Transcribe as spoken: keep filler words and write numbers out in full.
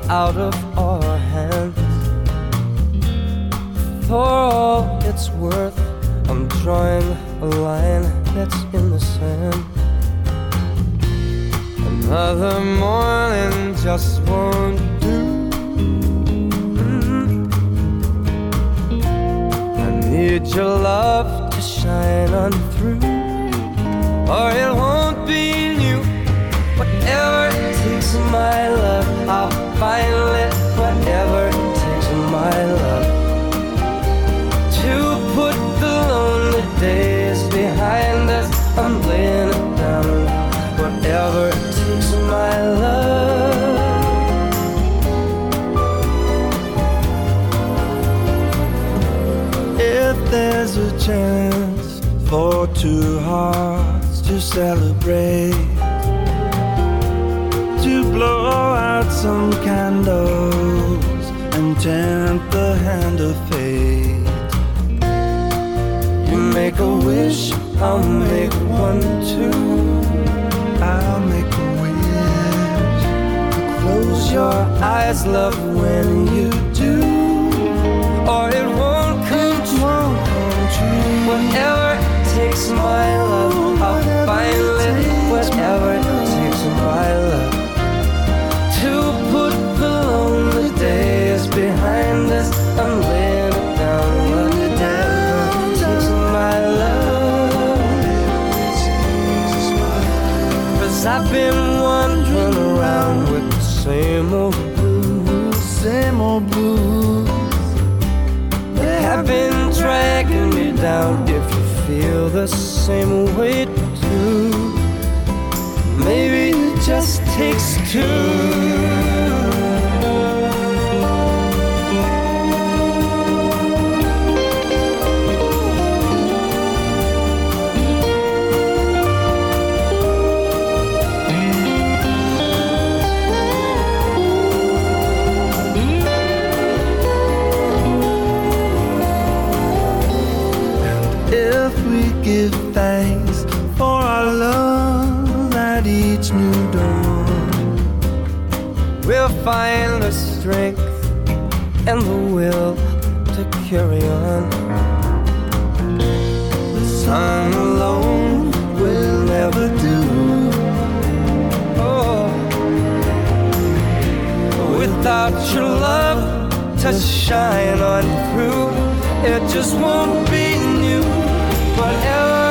out of our hands. For all it's worth, I'm drawing a line that's in the sand. Another morning just won't do. I need your love to shine on through, or it won't be new. Whatever it takes, my love, I'll find it. Whatever it takes, my love, to put the lonely days behind us. I'm laying it down. Whatever it takes, my love. If there's a chance for two hearts to celebrate, to blow out some candles and tempt the hand of fate, you make a wish, I'll make one too. I'll make a wish. Close your eyes, love, when you do, or it won't come true. Whatever it takes, my love, I'll find it. Whatever it takes, my love, to put the lonely days behind us. I'm laying it down. Whatever it takes, my love. Cause I've been wandering around with the same old blues, same old blues. They have been dragging me down. If you feel the same way too, maybe it just takes two. Give thanks for our love at each new dawn. We'll find the strength and the will to carry on. The sun alone will never do. Oh, without your love to shine on through, it just won't be new. Whatever